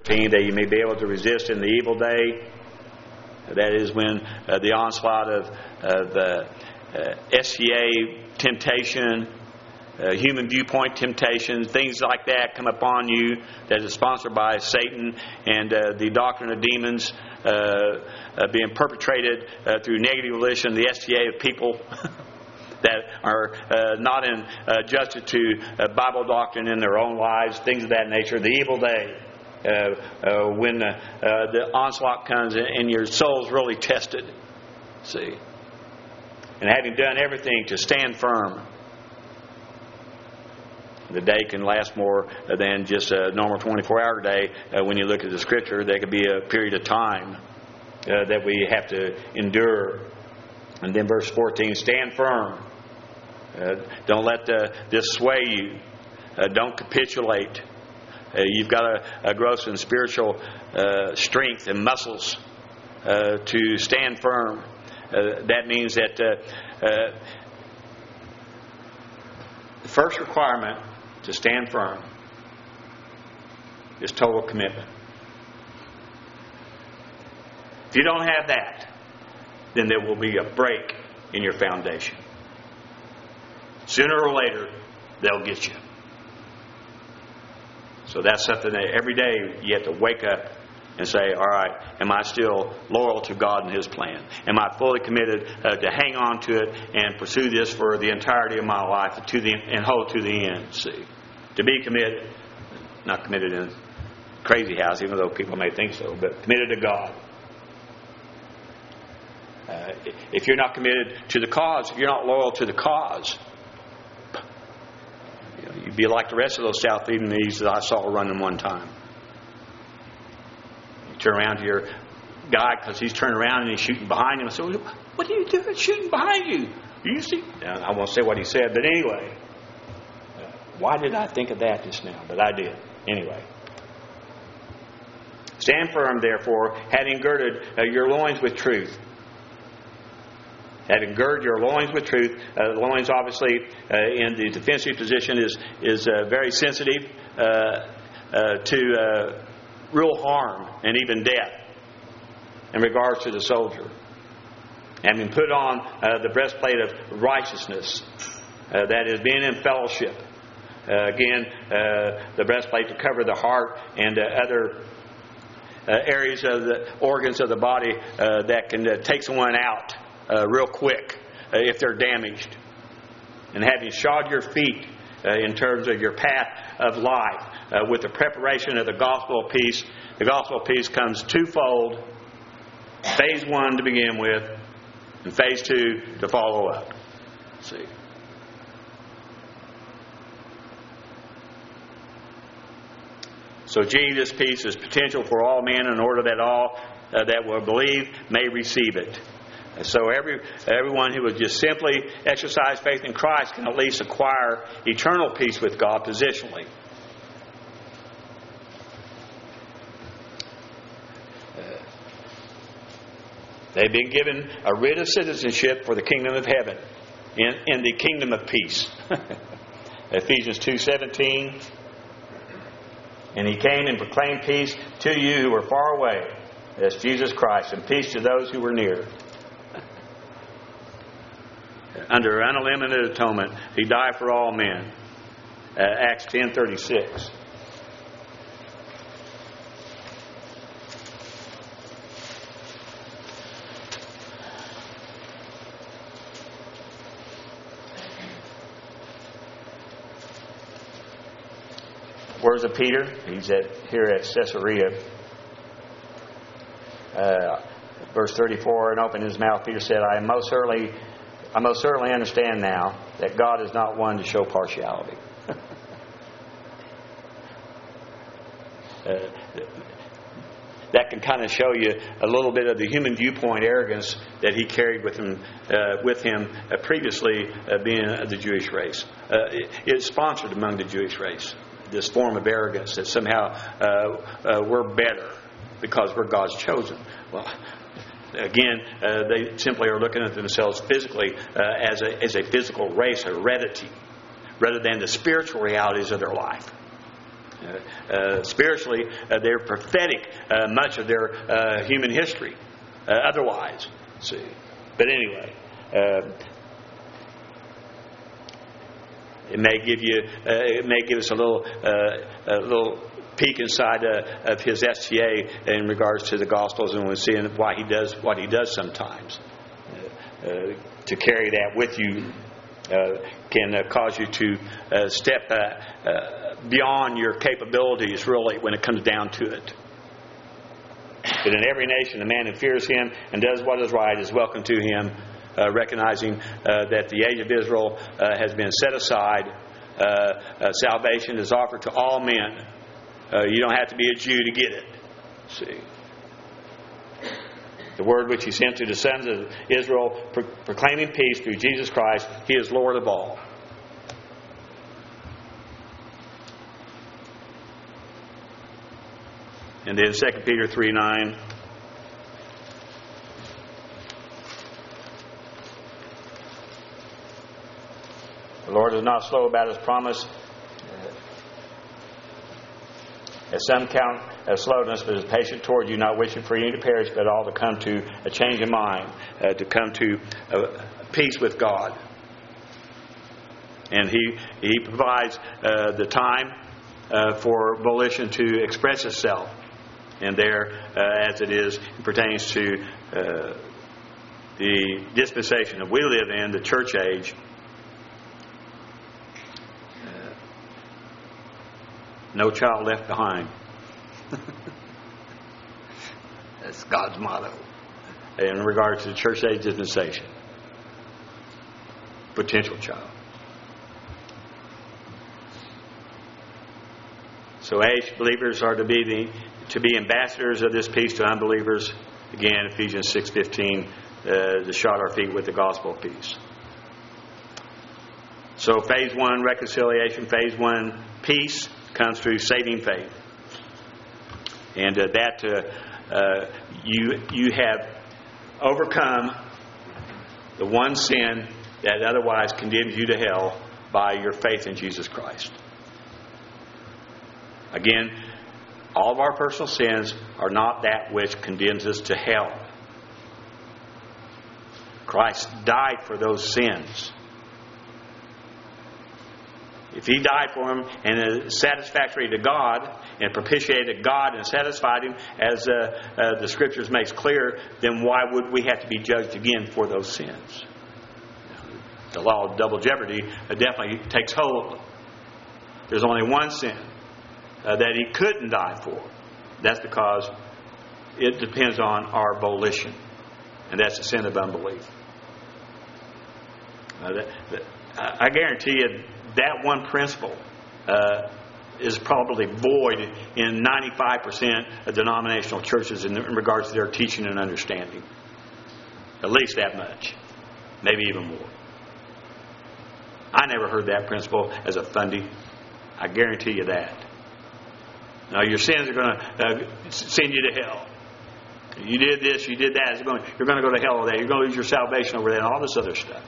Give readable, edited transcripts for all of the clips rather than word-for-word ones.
13, that you may be able to resist in the evil day. That is when the onslaught of SCA temptation, human viewpoint temptation, things like that come upon you that is sponsored by Satan, and the doctrine of demons being perpetrated through negative volition, the STA of people that are not adjusted to Bible doctrine in their own lives, things of that nature. The evil day, when the onslaught comes and your soul's really tested. See? And having done everything to stand firm. The day can last more than just a normal 24-hour day. When you look at the Scripture, there could be a period of time that we have to endure. And then verse 14, stand firm. Don't let this sway you. Don't capitulate. You've got to grow some spiritual strength and muscles to stand firm. That means that the first requirement to stand firm is total commitment. If you don't have that, then there will be a break in your foundation. Sooner or later, they'll get you. So that's something that every day you have to wake up and say, all right, am I still loyal to God and His plan? Am I fully committed to hang on to it and pursue this for the entirety of my life and hold to the end? See, to be committed, not committed in crazy house, even though people may think so, but committed to God. If you're not committed to the cause, if you're not loyal to the cause, you'd be like the rest of those South Vietnamese that I saw running one time. You turn around to your guy because he's turning around and he's shooting behind him. I said, what are you doing shooting behind you? You see? I won't say what he said, but anyway. Why did I think of that just now? But I did. Anyway. Stand firm, therefore, having girded your loins with truth. Having girded your loins with truth. The loins, obviously, in the defensive position is very sensitive to real harm and even death in regards to the soldier. Having put on the breastplate of righteousness, that is being in fellowship. Again, the breastplate to cover the heart and other areas of the organs of the body that can take someone out real quick if they're damaged. And having shod your feet in terms of your path of life with the preparation of the gospel of peace. The gospel of peace comes twofold. Phase 1 to begin with, and phase 2 to follow up. See. So this peace is potential for all men in order that all that will believe may receive it. So everyone who would just simply exercise faith in Christ can at least acquire eternal peace with God positionally. They've been given a writ of citizenship for the kingdom of heaven in the kingdom of peace. Ephesians 2:17. And He came and proclaimed peace to you who were far away. That's Jesus Christ. And peace to those who were near. Under unlimited atonement, He died for all men. Acts 10:36. Where's Peter? He's here at Caesarea. Verse 34, and opened his mouth, Peter said, I most certainly understand now that God is not one to show partiality. That can kind of show you a little bit of the human viewpoint arrogance that he carried with him previously, being of the Jewish race. It's sponsored among the Jewish race. This form of arrogance that somehow we're better because we're God's chosen. Well, again, they simply are looking at themselves physically as a physical race, heredity, rather than the spiritual realities of their life. Spiritually, they're prophetic much of their human history. Otherwise, see. But anyway, it may give us a little peek inside of his STA in regards to the Gospels, and we're seeing why he does what he does sometimes. To carry that with you can cause you to step beyond your capabilities, really, when it comes down to it. But in every nation, the man who fears him and does what is right is welcome to him, recognizing that the age of Israel has been set aside. Salvation is offered to all men. You don't have to be a Jew to get it. See, the word which he sent to the sons of Israel, proclaiming peace through Jesus Christ. He is Lord of all. And then 2 Peter 3:9. The Lord is not slow about his promise, as some count as slowness, but is patient toward you, not wishing for any to perish, but all to come to a change of mind, to come to peace with God. And He provides the time for volition to express itself. And there, as it is, it pertains to the dispensation that we live in, the church age. No child left behind. That's God's motto in regards to the church age dispensation. Potential child. So aged believers are to be ambassadors of this peace to unbelievers. Again, Ephesians 6:15, to shod our feet with the gospel of peace. So phase 1, reconciliation. Phase 1, peace, comes through saving faith. And you have overcome the one sin that otherwise condemns you to hell by your faith in Jesus Christ. Again, all of our personal sins are not that which condemns us to hell. Christ died for those sins. If He died for them and is satisfactory to God and propitiated God and satisfied Him, as the Scriptures makes clear, then why would we have to be judged again for those sins? The law of double jeopardy definitely takes hold. There's only one sin that He couldn't die for. That's because it depends on our volition. And that's the sin of unbelief. I guarantee you that one principle is probably void in 95% of denominational churches in regards to their teaching and understanding. At least that much. Maybe even more. I never heard that principle as a fundy. I guarantee you that. Now, your sins are going to send you to hell. You did this, you did that. You're going to go to hell with that. You're going to lose your salvation over that and all this other stuff.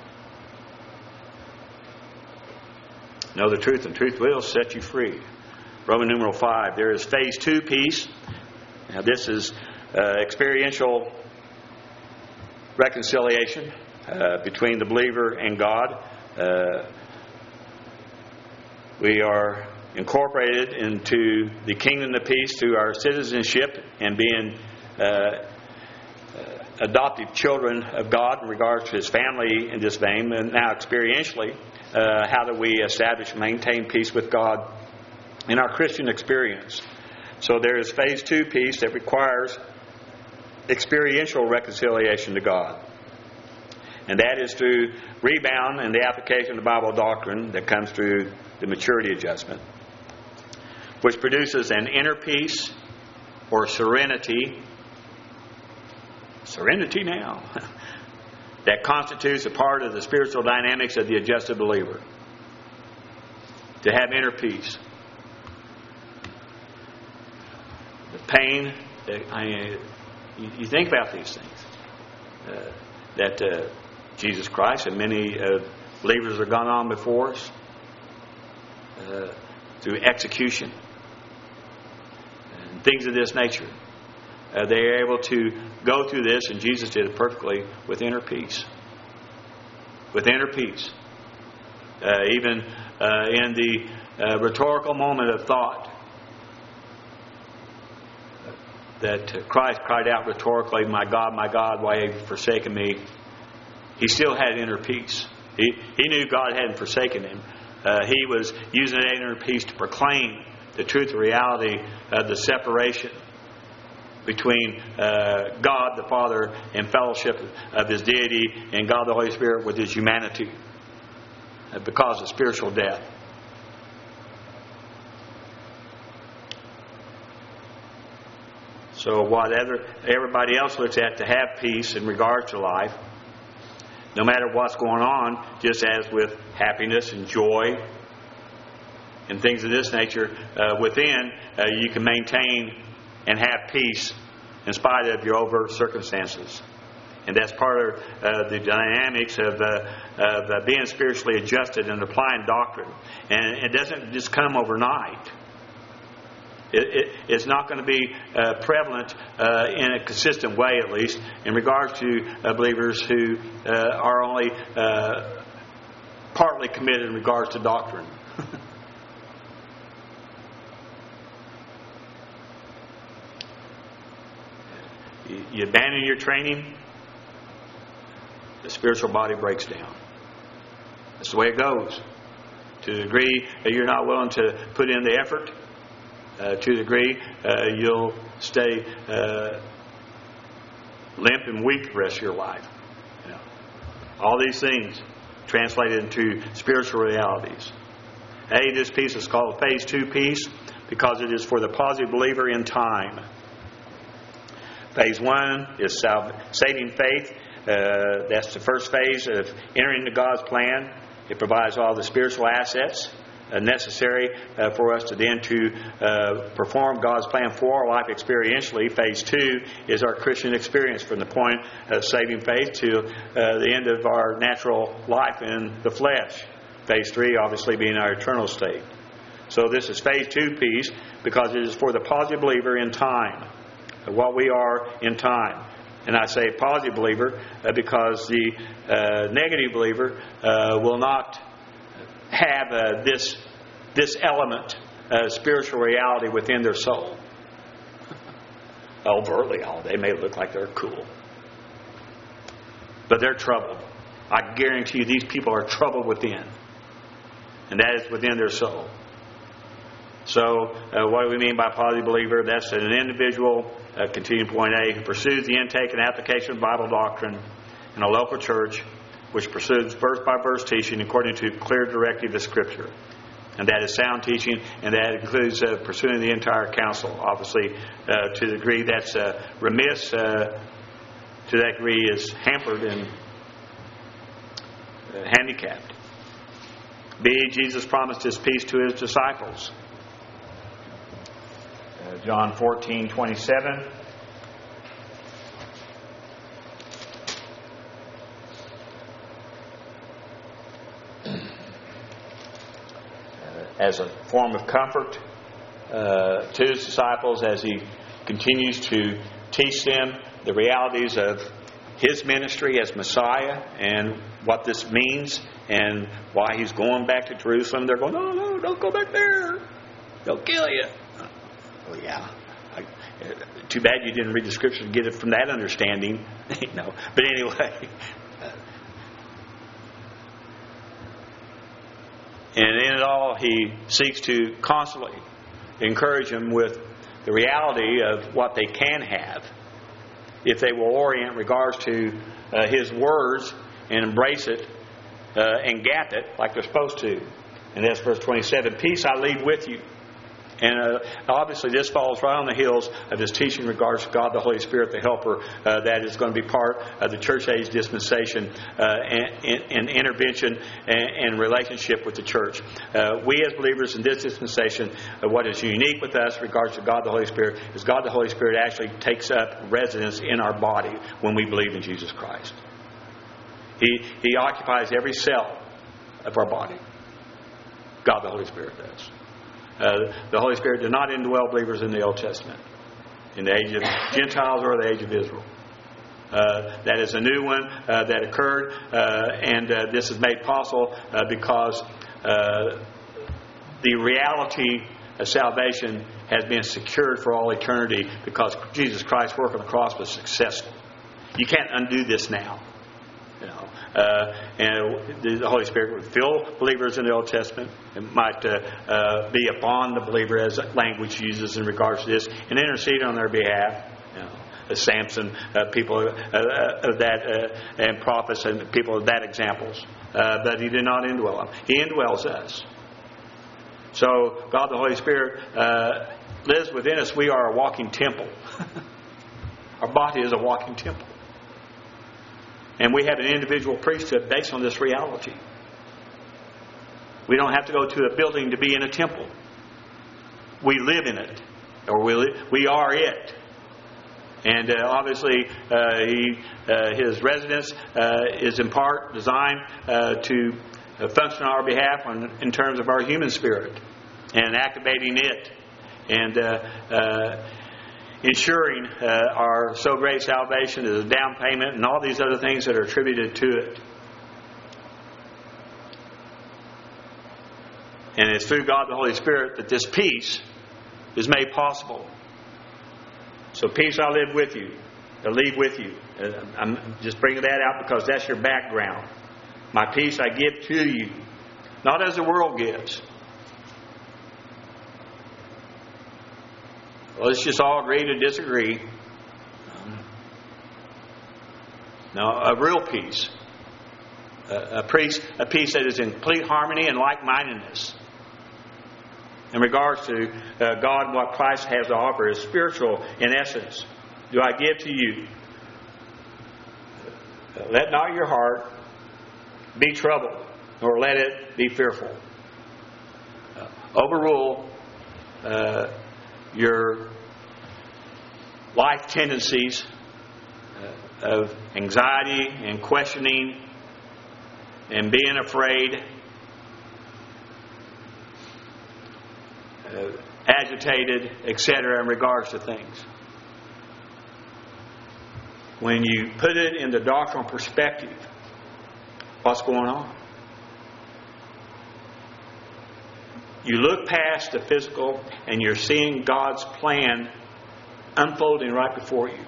Know the truth, and truth will set you free. Roman numeral 5. There is phase 2 peace. Now, this is experiential reconciliation between the believer and God. We are incorporated into the kingdom of peace through our citizenship and being adoptive children of God in regards to His family in this vein. And now experientially, how do we establish and maintain peace with God in our Christian experience? So there is phase 2 peace that requires experiential reconciliation to God. And that is through rebound and the application of Bible doctrine that comes through the maturity adjustment, which produces an inner peace or serenity. Serenity now. That constitutes a part of the spiritual dynamics of the adjusted believer. To have inner peace. The pain, you think about these things. That Jesus Christ and many believers have gone on before us. Through execution. things of this nature. They are able to go through this, and Jesus did it perfectly, with inner peace. With inner peace. Even in the rhetorical moment of thought that Christ cried out rhetorically, my God, why have you forsaken me? He still had inner peace. He knew God hadn't forsaken him. He was using that inner peace to proclaim the truth and reality of the separation between God the Father and fellowship of His deity and God the Holy Spirit with His humanity because of spiritual death. So what everybody else looks at to have peace in regards to life, no matter what's going on, just as with happiness and joy and things of this nature, within you can maintain and have peace in spite of your overt circumstances. And that's part of the dynamics of being spiritually adjusted and applying doctrine. And it doesn't just come overnight. It's not going to be prevalent in a consistent way, at least, in regards to believers who are only partly committed in regards to doctrine. You abandon your training, the spiritual body breaks down. That's the way it goes. To the degree that you're not willing to put in the effort, to the degree you'll stay limp and weak the rest of your life. You know, all these things translated into spiritual realities. This piece is called Phase 2 peace because it is for the positive believer in time. Phase 1 is saving faith. That's the first phase of entering into God's plan. It provides all the spiritual assets necessary for us to then to perform God's plan for our life experientially. Phase 2 is our Christian experience from the point of saving faith to the end of our natural life in the flesh. Phase 3 obviously being our eternal state. So this is Phase 2 peace because it is for the positive believer in time. What we are in time. And I say positive believer because the negative believer will not have this element of spiritual reality within their soul. Overtly, they may look like they're cool. But they're troubled. I guarantee you these people are troubled within. And that is within their soul. So, what do we mean by positive believer? That's an individual, continuing point A, who pursues the intake and application of Bible doctrine in a local church, which pursues verse-by-verse teaching according to clear directive of Scripture. And that is sound teaching, and that includes pursuing the entire counsel. Obviously, to the degree that's remiss, to that degree is hampered and handicapped. B, Jesus promised His peace to His disciples. John 14:27. As a form of comfort to His disciples as He continues to teach them the realities of His ministry as Messiah and what this means and why He's going back to Jerusalem. They're going, no, don't go back there. They'll kill you. Well, yeah. Too bad you didn't read the Scripture to get it from that understanding. No. But anyway. And in it all, He seeks to constantly encourage them with the reality of what they can have if they will orient in regards to His words and embrace it and gap it like they're supposed to. And that's verse 27. Peace I leave with you. And obviously this falls right on the heels of His teaching in regards to God the Holy Spirit, the Helper, that is going to be part of the church age dispensation and intervention and relationship with the church. We as believers in this dispensation, what is unique with us in regards to God the Holy Spirit is God the Holy Spirit actually takes up residence in our body when we believe in Jesus Christ. He occupies every cell of our body. God the Holy Spirit does. The Holy Spirit did not indwell believers in the Old Testament. in the age of Gentiles or the age of Israel. That is a new one that occurred, and this is made possible because the reality of salvation has been secured for all eternity because Jesus Christ's work on the cross was successful. You can't undo this now. You know, and the Holy Spirit would fill believers in the Old Testament. It might be upon the believer, as language uses in regards to this, and intercede on their behalf. You know, as Samson, people of that, and prophets and people of that examples. But He did not indwell them. He indwells us. So God the Holy Spirit lives within us. We are a walking temple. Our body is a walking temple. And we have an individual priesthood based on this reality. We don't have to go to a building to be in a temple. We live in it. Or we are it. And obviously His residence is in part designed to function on our behalf in terms of our human spirit. And activating it. And ensuring our so great salvation is a down payment and all these other things that are attributed to it. And it's through God the Holy Spirit that this peace is made possible. So peace I live with you. I leave with you. I'm just bringing that out because that's your background. My peace I give to you. Not as the world gives. Well, let's just all agree to disagree. Now, a real peace. A peace that is in complete harmony and like-mindedness. In regards to God and what Christ has to offer is spiritual in essence. Do I give to you? Let not your heart be troubled, nor let it be fearful. Overrule your life tendencies of anxiety and questioning and being afraid, agitated, etc. in regards to things. When you put it in the doctrinal perspective, what's going on? You look past the physical and you're seeing God's plan unfolding right before you.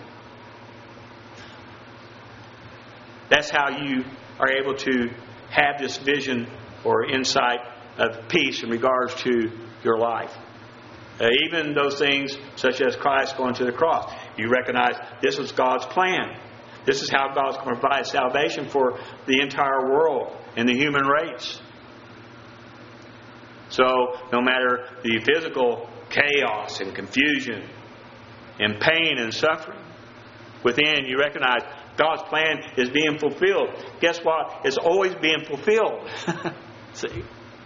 That's how you are able to have this vision or insight of peace in regards to your life. Even those things such as Christ going to the cross. You recognize this is God's plan. This is how God's going to provide salvation for the entire world and the human race. So, no matter the physical chaos and confusion and pain and suffering, within you recognize God's plan is being fulfilled. Guess what? It's always being fulfilled. See?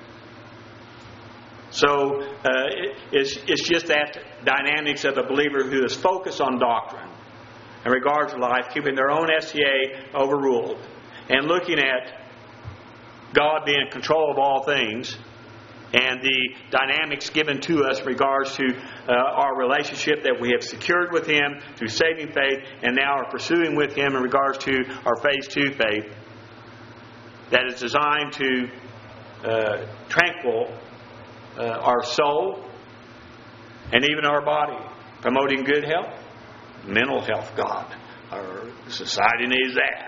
So, it's just that dynamics of a believer who is focused on doctrine in regards to life, keeping their own SCA overruled, and looking at God being in control of all things, and the dynamics given to us in regards to our relationship that we have secured with Him through saving faith and now are pursuing with Him in regards to our phase 2 faith that is designed to tranquil our soul and even our body, promoting good health, mental health. God, our society needs that.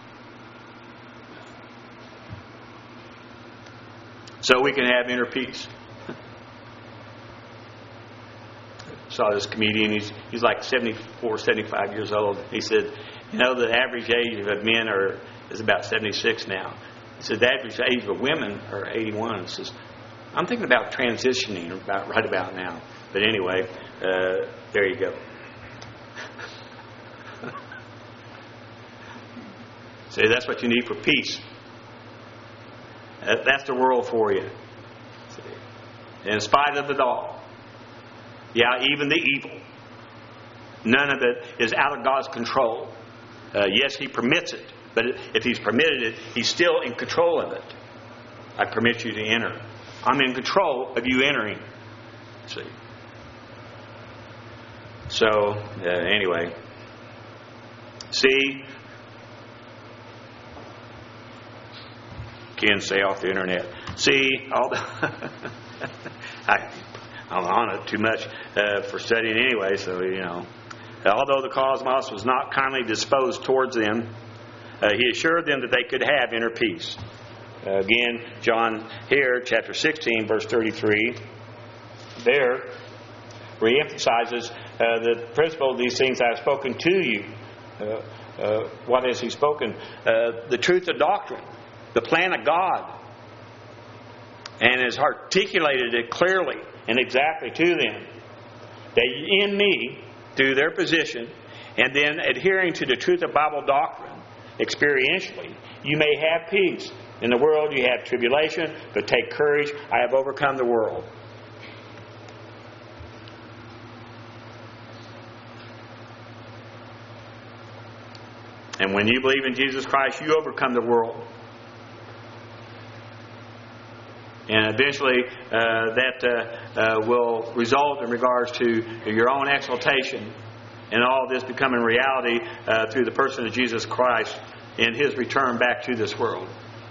So we can have inner peace. Saw this comedian, he's like 74, 75 years old. He said, the average age of men is about 76 now. He said, the average age of women are 81. He says, I'm thinking about transitioning right about now. But anyway, there you go. See, that's what you need for peace. That's the world for you. See? In spite of it all. Yeah, even the evil. None of it is out of God's control. Yes, He permits it. But if He's permitted it, He's still in control of it. I permit you to enter. I'm in control of you entering. See? So, anyway. See, can't say off the internet. See, all the I'm on it too much for studying anyway, so, Although the cosmos was not kindly disposed towards them, he assured them that they could have inner peace. Again, John here, chapter 16, verse 33, there re-emphasizes the principle of these things I have spoken to you. What has he spoken? The truth of doctrine, the plan of God, and has articulated it clearly and exactly to them. They in me, through their position, and then adhering to the truth of Bible doctrine experientially, you may have peace. In the world you have tribulation, but take courage, I have overcome the world. And when you believe in Jesus Christ, you overcome the world. And eventually that will result in regards to your own exaltation and all this becoming reality through the person of Jesus Christ in His return back to this world.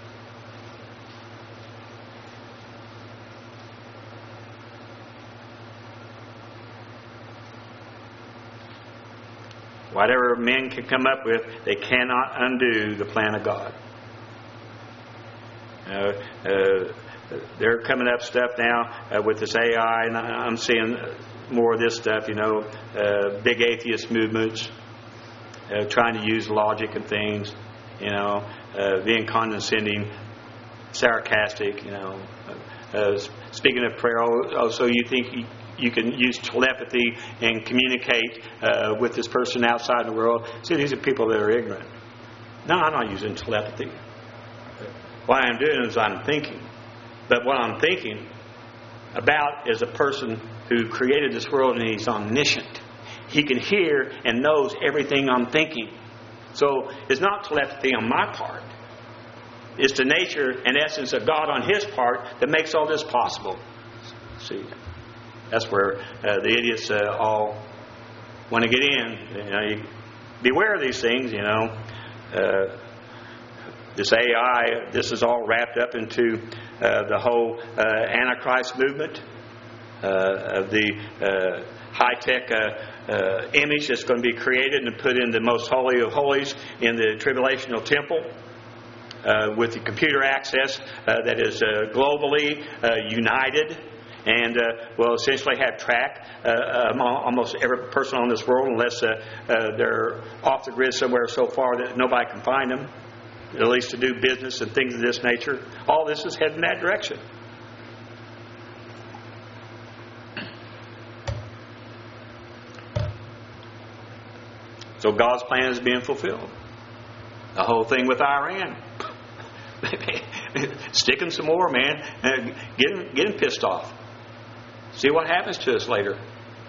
Whatever men can come up with, they cannot undo the plan of God. They're coming up stuff now with this AI, and I'm seeing more of this stuff, big atheist movements, trying to use logic and things, being condescending, sarcastic, speaking of prayer, so you think you can use telepathy and communicate with this person outside the world. See, these are people that are ignorant. No, I'm not using telepathy. What I'm doing is I'm thinking. But what I'm thinking about is a person who created this world, and He's omniscient. He can hear and knows everything I'm thinking. So it's not telepathy on my part. It's the nature and essence of God on His part that makes all this possible. See, that's where the idiots all want to get in. Beware of these things, This AI, this is all wrapped up into the whole Antichrist movement of the high-tech image that's going to be created and put in the most holy of holies in the tribulational temple. With the computer access that is globally united and will essentially have track almost every person on this world, unless they're off the grid somewhere so far that nobody can find them, at least to do business and things of this nature. All this is heading in that direction. So God's plan is being fulfilled. The whole thing with Iran. Stick him some more, man. Get him pissed off. See what happens to us later.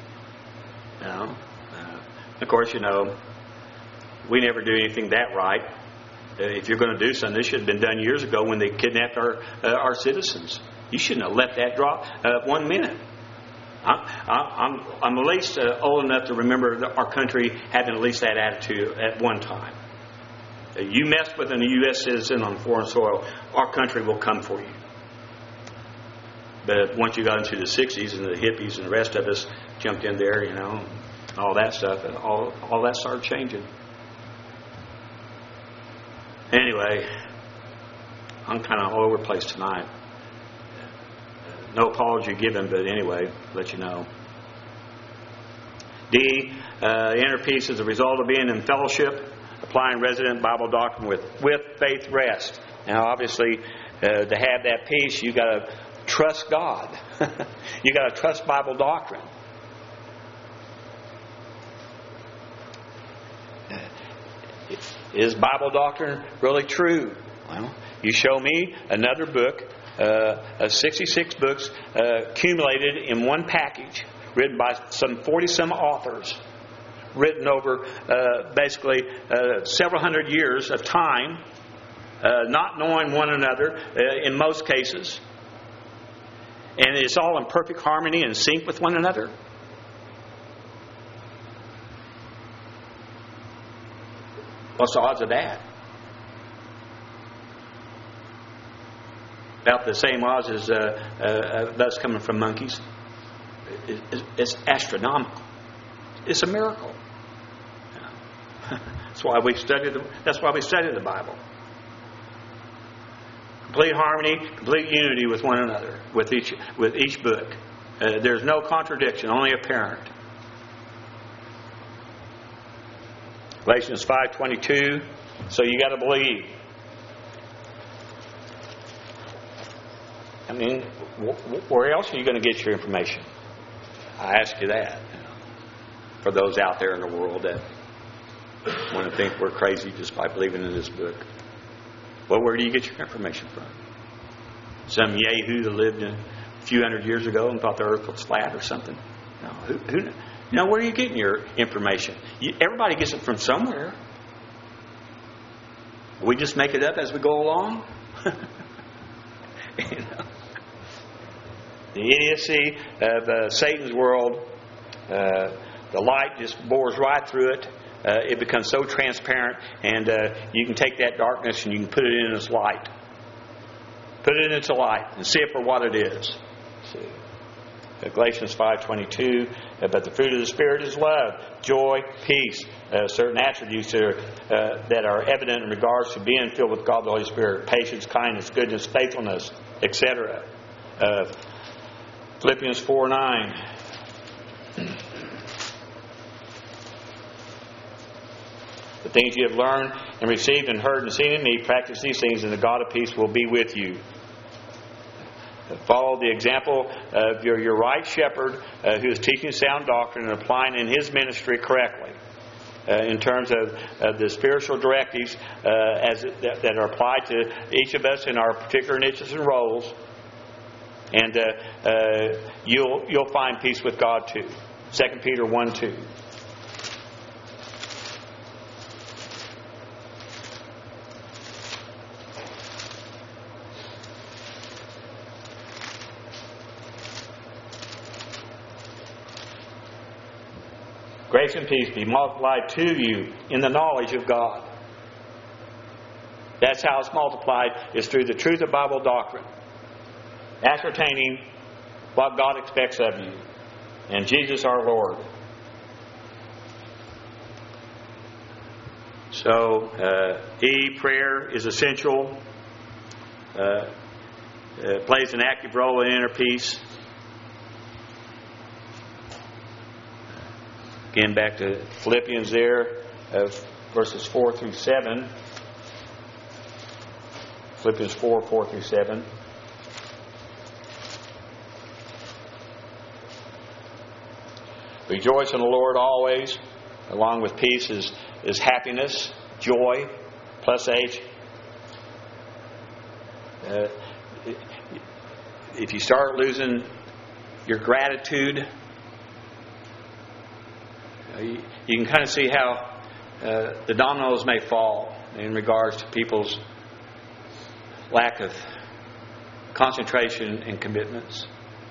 Of course, we never do anything that right. If you're going to do something, this should have been done years ago when they kidnapped our citizens. You shouldn't have let that drop 1 minute. I'm at least old enough to remember our country having at least that attitude at one time. You mess with a U.S. citizen on foreign soil, our country will come for you. But once you got into the 60s and the hippies and the rest of us jumped in there, all that stuff, and all that started changing. Anyway, I'm kind of all over the place tonight. No apology given, but anyway, let you know. D, inner peace is a result of being in fellowship, applying resident Bible doctrine with faith rest. Now, obviously, to have that peace, you got to trust God. You got to trust Bible doctrine. Is Bible doctrine really true? Well, you show me another book, 66 books accumulated in one package, written by some 40-some authors, written over basically several hundred years of time, not knowing one another in most cases. And it's all in perfect harmony and sync with one another. What's the odds of that? About the same odds as us coming from monkeys. It's astronomical. It's a miracle. That's why we study the Bible. Complete harmony, complete unity with one another, with each book. There's no contradiction, only apparent. Galatians 5:22. So you got to believe. I mean, where else are you going to get your information? I ask you that. For those out there in the world that want to think we're crazy just by believing in this book. Well, where do you get your information from? Some yahoo that lived a few hundred years ago and thought the earth was flat or something? No, where are you getting your information? Everybody gets it from somewhere. We just make it up as we go along. The idiocy of Satan's world, the light just bores right through it. It becomes so transparent, and you can take that darkness and you can put it in its light. Put it in its light and see it for what it is. See. Galatians 5:22. But the fruit of the Spirit is love, joy, peace. Certain attributes that are evident in regards to being filled with God the Holy Spirit: patience, kindness, goodness, faithfulness, etc. Philippians 4:9. The things you have learned and received and heard and seen in me, practice these things, and the God of peace will be with you. Follow the example of your right shepherd who is teaching sound doctrine and applying in his ministry correctly in terms of the spiritual directives that are applied to each of us in our particular niches and roles. And you'll find peace with God too. 2 Peter 1:2. Grace and peace be multiplied to you in the knowledge of God. That's how it's multiplied, is through the truth of Bible doctrine. Ascertaining what God expects of you. And Jesus our Lord. So, prayer is essential. Plays an active role in inner peace. Again, back to Philippians there, verses 4 through 7. Philippians 4 through 7. Rejoice in the Lord always. Along with peace is happiness, joy, plus H. If you start losing your gratitude, you can kind of see how the dominoes may fall in regards to people's lack of concentration and commitments.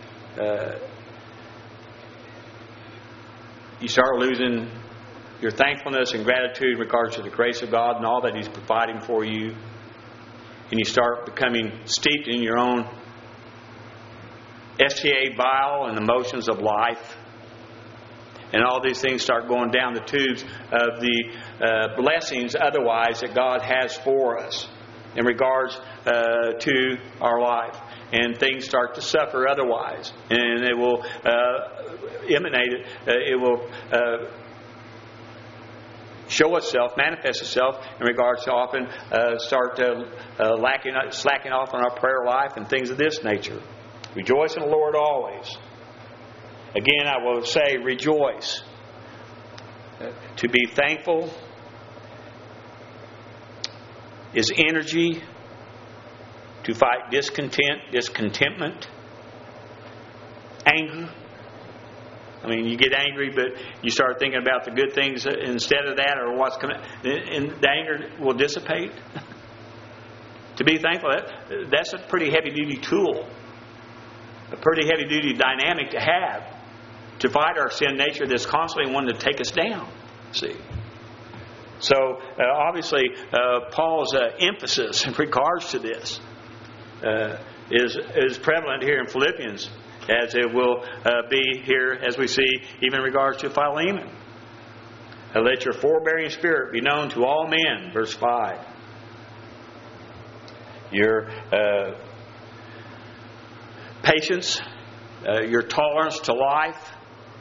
You start losing your thankfulness and gratitude in regards to the grace of God and all that He's providing for you. And you start becoming steeped in your own STA bile and emotions of life. And all these things start going down the tubes of the blessings otherwise that God has for us in regards to our life. And things start to suffer otherwise. And it will emanate, it will show itself, manifest itself in regards to often start slacking off on our prayer life and things of this nature. Rejoice in the Lord always. Again, I will say rejoice. To be thankful is energy to fight discontentment, anger. I mean, you get angry, but you start thinking about the good things instead of that, or what's coming, and the anger will dissipate. To be thankful, that's a pretty heavy-duty tool, a pretty heavy-duty dynamic to have to fight our sin nature that's constantly wanting to take us down. See, So obviously, Paul's emphasis in regards to this is prevalent here in Philippians, as it will be here, as we see, even in regards to Philemon. Let your forbearing spirit be known to all men, verse 5. Your patience, your tolerance to life,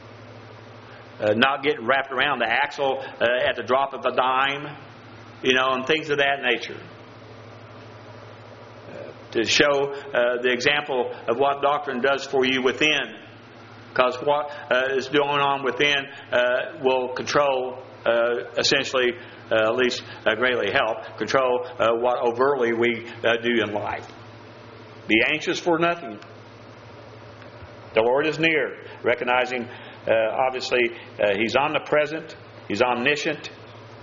not getting wrapped around the axle at the drop of a dime, and things of that nature. To show the example of what doctrine does for you within. Because what is going on within will control, essentially, at least greatly help, control what overtly we do in life. Be anxious for nothing. The Lord is near. Recognizing, obviously, He's omnipresent. He's omniscient.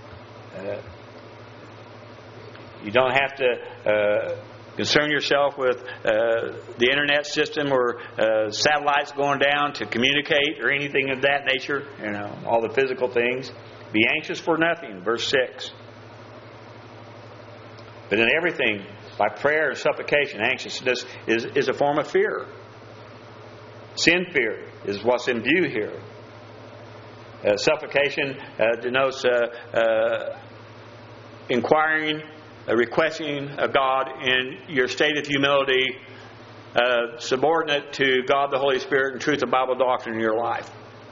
You don't have to concern yourself with the internet system or satellites going down to communicate or anything of that nature. All the physical things. Be anxious for nothing, verse 6. But in everything, by prayer and supplication, anxiousness is a form of fear. Sin fear is what's in view here. Supplication denotes inquiring, requesting of God in your state of humility, subordinate to God the Holy Spirit and truth of Bible doctrine in your life.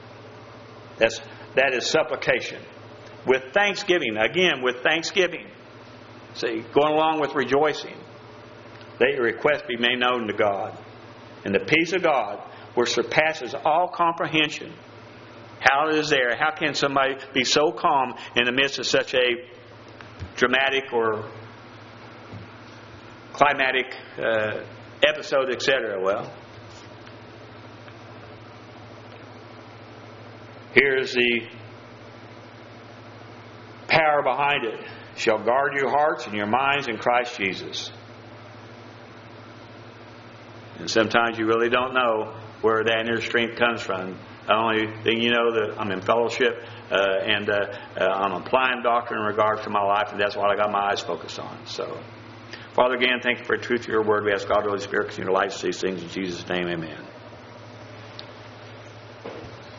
That is supplication. With thanksgiving, again, with thanksgiving. See, going along with rejoicing. That your request be made known to God. And the peace of God, which surpasses all comprehension. How is there? How can somebody be so calm in the midst of such a dramatic or climatic episode, etc.? Well, here's the power behind it. Shall guard your hearts and your minds in Christ Jesus. And sometimes you really don't know where that inner strength comes from. The only thing you know that I'm in fellowship and I'm applying doctrine in regards to my life, and that's what I got my eyes focused on. So, Father, again, thank you for the truth of your word. We ask God, the Holy Spirit, continue to light these things in Jesus' name. Amen.